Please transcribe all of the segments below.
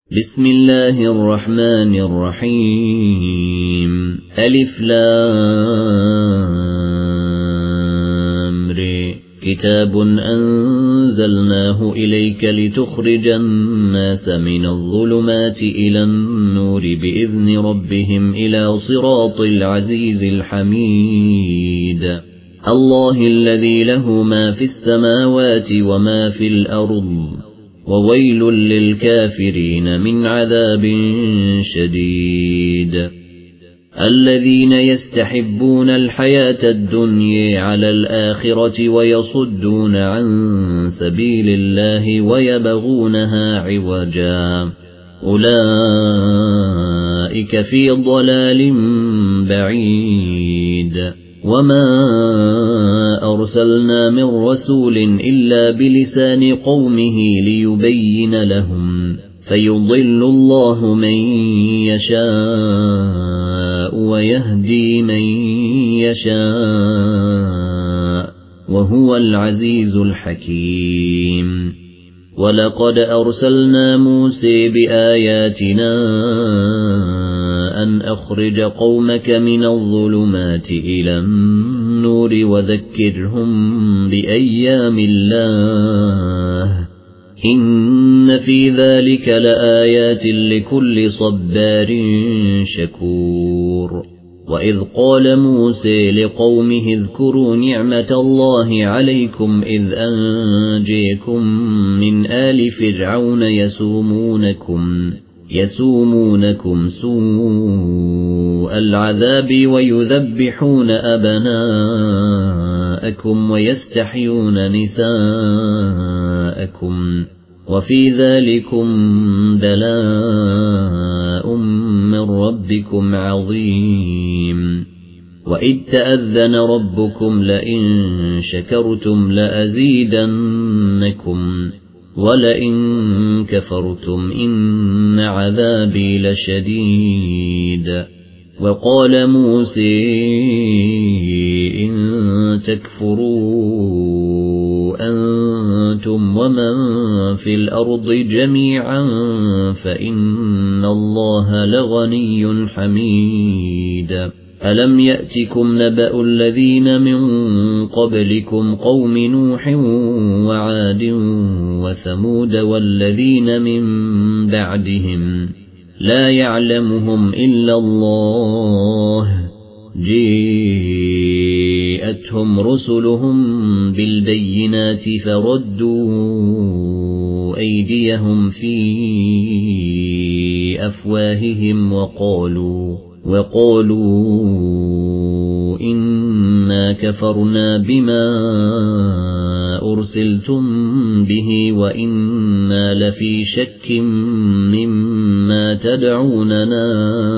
بسم الله الرحمن الرحيم ألف لام ر كتاب أنزلناه إليك لتخرج الناس من الظلمات إلى النور بإذن ربهم إلى صراط العزيز الحميد الله الذي له ما في السماوات وما في الأرض وويل للكافرين من عذاب شديد الذين يستحبون الحياة الدنيا على الآخرة ويصدون عن سبيل الله ويبغونها عوجا أولئك في ضلال بعيد وما أرسلنا من رسول إلا بلسان قومه ليبين لهم فيضل الله من يشاء ويهدي من يشاء وهو العزيز الحكيم ولقد أرسلنا موسى بآياتنا أن أخرج قومك من الظلمات إلى النور وذكرهم بأيام الله إن في ذلك لآيات لكل صبار شكور وإذ قال موسى لقومه اذكروا نعمة الله عليكم إذ أنجيكم من آل فرعون يسومونكم سوء العذاب ويذبحون أبناءكم ويستحيون نساءكم وفي ذلكم بلاء من ربكم عظيم وإذ تأذن ربكم لئن شكرتم لأزيدنكم ولئن كفرتم إن عذابي لشديد وقال موسى إن تكفروا أنتم ومن في الأرض جميعا فإن الله لغني حميد ألم يأتكم نبأ الذين من قبلكم قوم نوح وعاد وثمود والذين من بعدهم لا يعلمهم إلا الله جاءتهم رسلهم بالبينات فردوا أيديهم في أفواههم وقالوا إنا كفرنا بما أرسلتم به وإنا لفي شك مما تدعوننا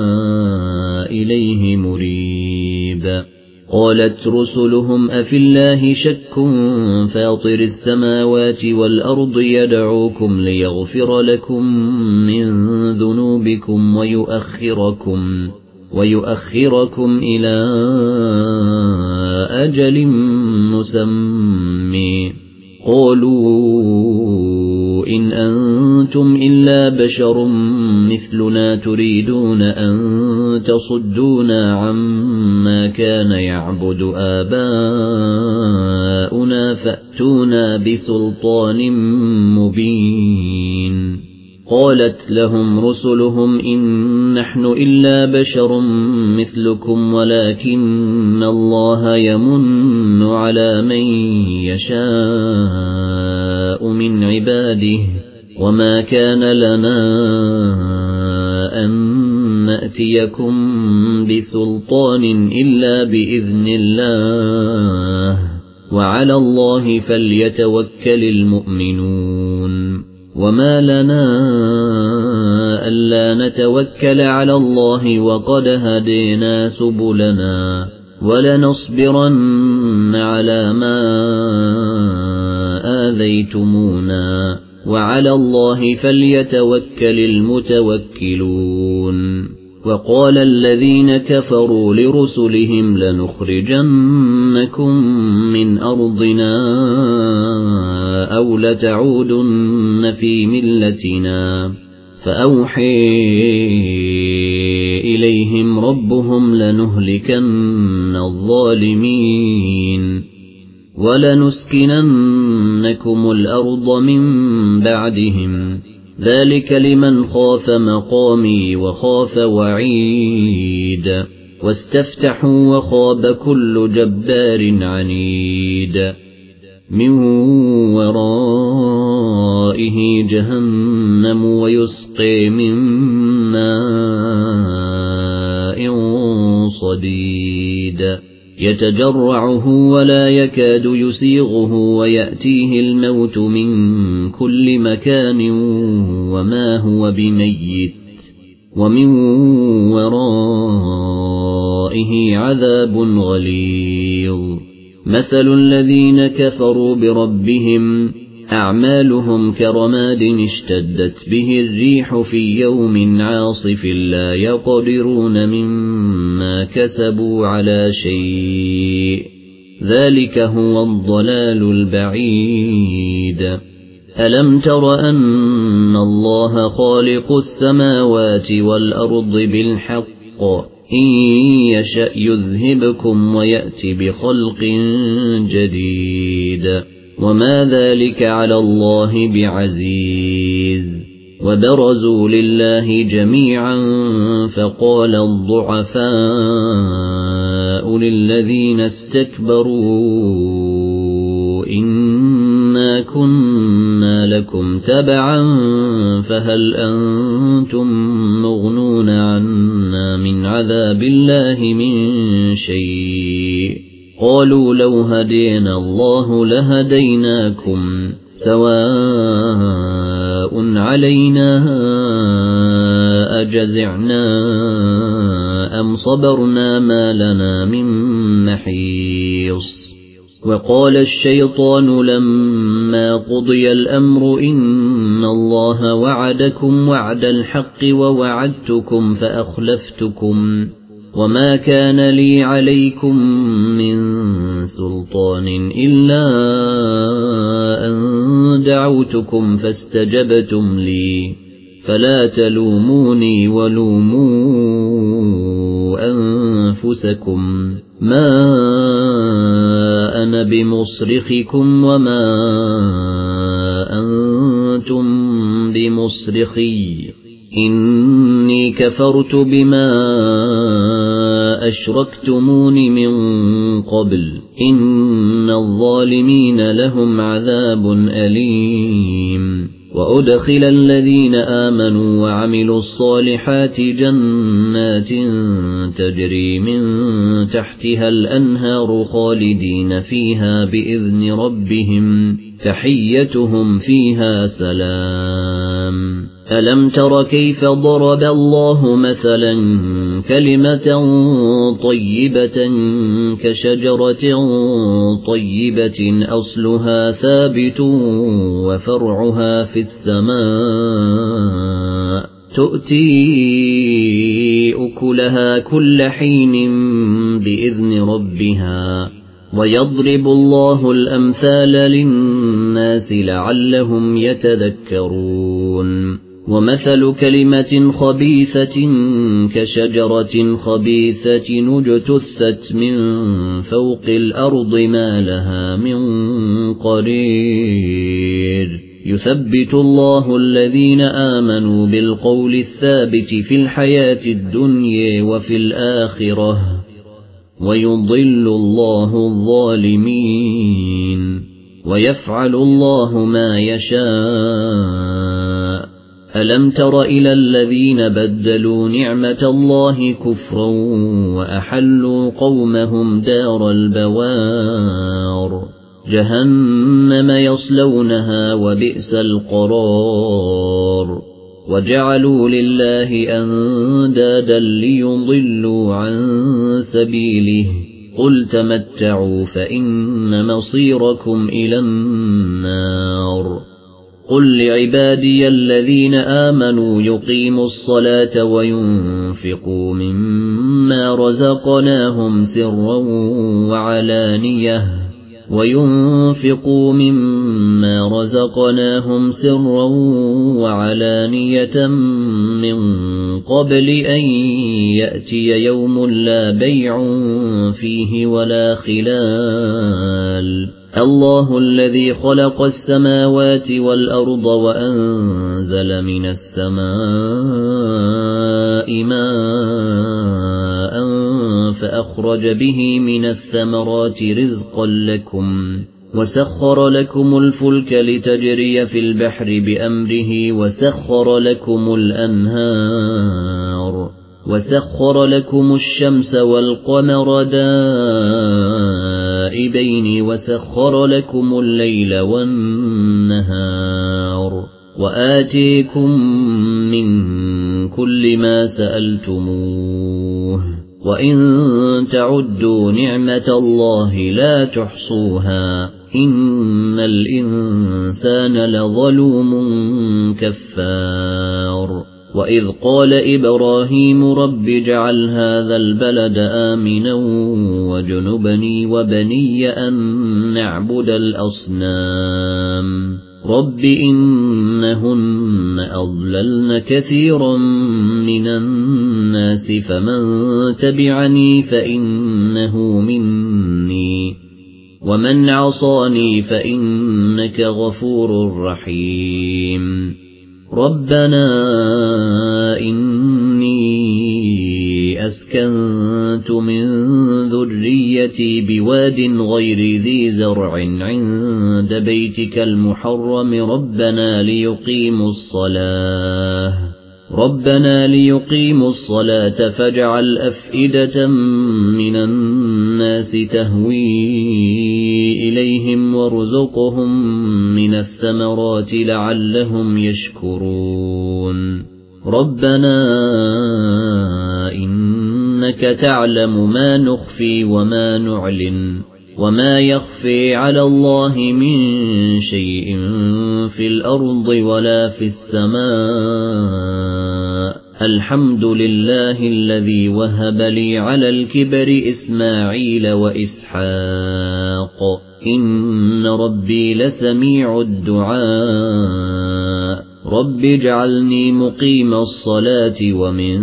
إليه مريب قالت رسلهم أفي الله شك فاطر السماوات والأرض يدعوكم ليغفر لكم من ذنوبكم ويؤخركم إلى أجل مسمى قالوا إن أنتم إلا بشر مثلنا تريدون أن تصدونا عما كان يعبد آباؤنا فأتونا بسلطان مبين قالت لهم رسلهم إن نحن إلا بشر مثلكم ولكن الله يمن على من يشاء من عباده وما كان لنا أن نأتيكم بسلطان إلا بإذن الله وعلى الله فليتوكل المؤمنون وما لنا ألا نتوكل على الله وقد هدينا سبلنا ولنصبرن على ما آذيتمونا وعلى الله فليتوكل المتوكلون وقال الذين كفروا لرسلهم لنخرجنكم من أرضنا أو لتعودن في ملتنا فأوحي إليهم ربهم لنهلكن الظالمين ولنسكننكم الأرض من بعدهم ذلك لمن خاف مقامي وخاف وعيد واستفتحوا وخاب كل جبار عنيد من ورائه جهنم ويسقي من ماء صديد يتجرعه ولا يكاد يسيغه ويأتيه الموت من كل مكان وما هو بميت ومن ورائه عذاب غليظ مثل الذين كفروا بربهم أعمالهم كرماد اشتدت به الريح في يوم عاصف لا يقدرون مما كسبوا على شيء ذلك هو الضلال البعيد ألم تر أن الله خالق السماوات والأرض بالحق إن يشأ يذهبكم ويأتي بخلق جديد وما ذلك على الله بعزيز وبرزوا لله جميعا فقال الضعفاء للذين استكبروا إنا كنا لكم تبعا فهل أنتم مغنون عنا من عذاب الله من شيء قالوا لو هدينا الله لهديناكم سواء علينا أجزعنا أم صبرنا ما لنا من محيص وقال الشيطان لما قضي الأمر إن الله وعدكم وعد الحق ووعدتكم فأخلفتكم وما كان لي عليكم من سلطان إلا أن دعوتكم فاستجبتم لي فلا تلوموني ولوموا أنفسكم ما أنا بمصرخكم وما أنتم بمصرخي إني كفرت بما أشركتمون من قبل إن الظالمين لهم عذاب أليم وأدخل الذين آمنوا وعملوا الصالحات جنات تجري من تحتها الأنهار خالدين فيها بإذن ربهم تحيتهم فيها سلام ألم تر كيف ضرب الله مثلا كلمة طيبة كشجرة طيبة أصلها ثابت وفرعها في السماء تؤتي أكلها كل حين بإذن ربها ويضرب الله الأمثال للناس لعلهم يتذكرون ومثل كلمة خبيثة كشجرة خبيثة اجتثت من فوق الأرض ما لها من قرير يثبت الله الذين آمنوا بالقول الثابت في الحياة الدنيا وفي الآخرة ويضل الله الظالمين ويفعل الله ما يشاء ألم تر إلى الذين بدلوا نعمة الله كفرا وأحلوا قومهم دار البوار جهنم يصلونها وبئس القرار وجعلوا لله أندادا ليضلوا عن سبيله قل تمتعوا فإن مصيركم إلى النار قل لعبادي الذين آمنوا يقيموا الصلاة وينفقوا مما رزقناهم سرا وعلانية وينفقوا مما رزقناهم سرا وعلانية من قبل أن يأتي يوم لا بيع فيه ولا خلال. الله الذي خلق السماوات والأرض وأنزل من السماء ماء فأخرج به من الثمرات رزقا لكم وسخر لكم الفلك لتجري في البحر بأمره وسخر لكم الأنهار وسخر لكم الشمس والقمر دائبين وسخر لكم الليل والنهار وآتيكم من كل ما سألتموه وإن تعدوا نعمة الله لا تحصوها إن الإنسان لظلوم كفار. وإذ قال إبراهيم رب اجعل هذا البلد آمنا واجنبني وبني أن نعبد الأصنام رب إنهن أضللن كثيرا من الناس فمن تبعني فإنه مني ومن عصاني فإنك غفور رحيم. ربنا إني أسكنت من ذريتي بواد غير ذي زرع عند بيتك المحرم ربنا ليقيموا الصلاة فاجعل أفئدة من الناس تهوي إليهم وارزقهم من الثمرات لعلهم يشكرون. ربنا إنك تعلم ما نخفي وما نعلن وما يخفي على الله من شيء في الأرض ولا في السماء. الحمد لله الذي وهب لي على الكبر إسماعيل وإسحاق إن ربي لسميع الدعاء. رب اجعلني مقيم الصلاة ومن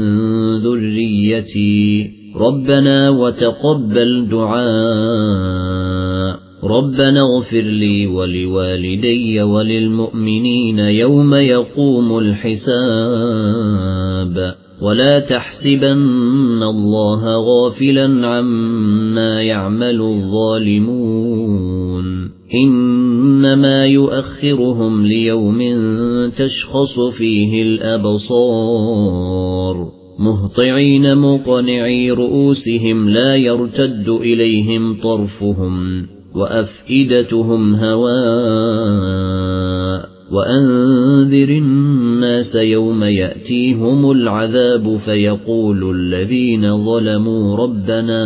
ذريتي ربنا وتقبل دعاء. ربنا اغفر لي ولوالدي وللمؤمنين يوم يقوم الحساب. ولا تحسبن الله غافلا عما يعمل الظالمون إنما يؤخرهم ليوم تشخص فيه الأبصار مهطعين مقنعي رؤوسهم لا يرتد إليهم طرفهم وأفئدتهم هواء. وأنذر الناس يوم يأتيهم العذاب فيقول الذين ظلموا ربنا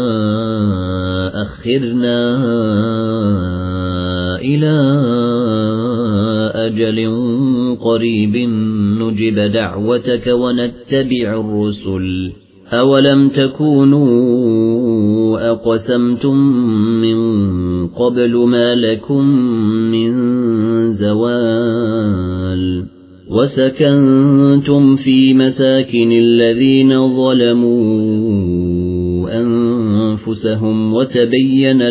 أخرنا إلى أجل قريب نجب دعوتك ونتبع الرسل أولم تكونوا أقسمتم من قبل ما لكم من زوال وسكنتم في مساكن الذين ظلموا أنفسهم وتبين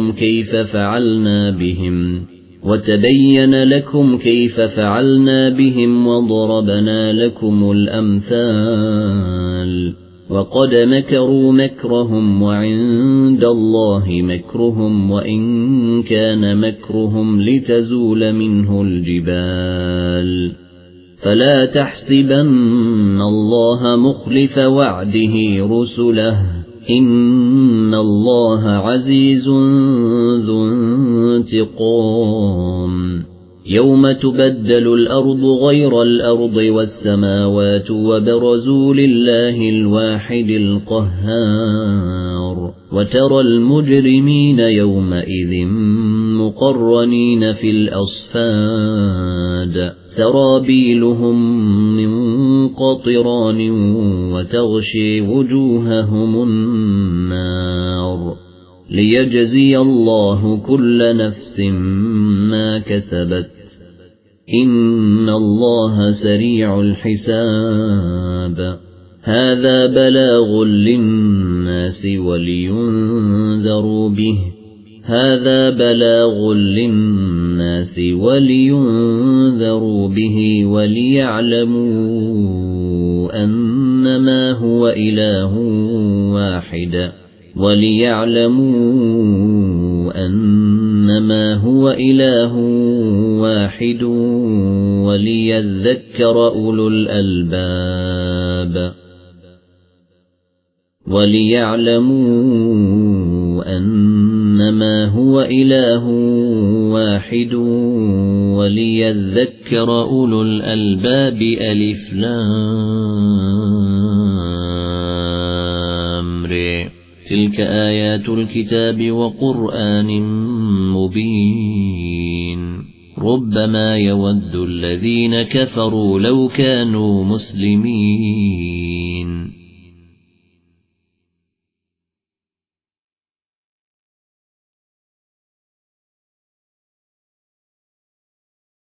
لكم كيف فعلنا بهم وضربنا لكم الأمثال. وقد مكروا مكرهم وعند الله مكرهم وإن كان مكرهم لتزول منه الجبال. فلا تحسبن الله مخلف وعده رسله إن الله عزيز ذو انتقام. يوم تبدل الأرض غير الأرض والسماوات وبرزوا لله الواحد القهار. وترى المجرمين يومئذ مقرنين في الأصفاد سرابيلهم من قطران وتغشي وجوههم النار. ليجزي الله كل نفس ما كسبت إن الله سريع الحساب هذا بلاغ للناس ولينذروا به وليعلموا أنما هو إله واحد وليذكر أولو الألباب ألف لام ر تلك آيات الكتاب وقرآن مبين ربما يود الذين كفروا لو كانوا مسلمين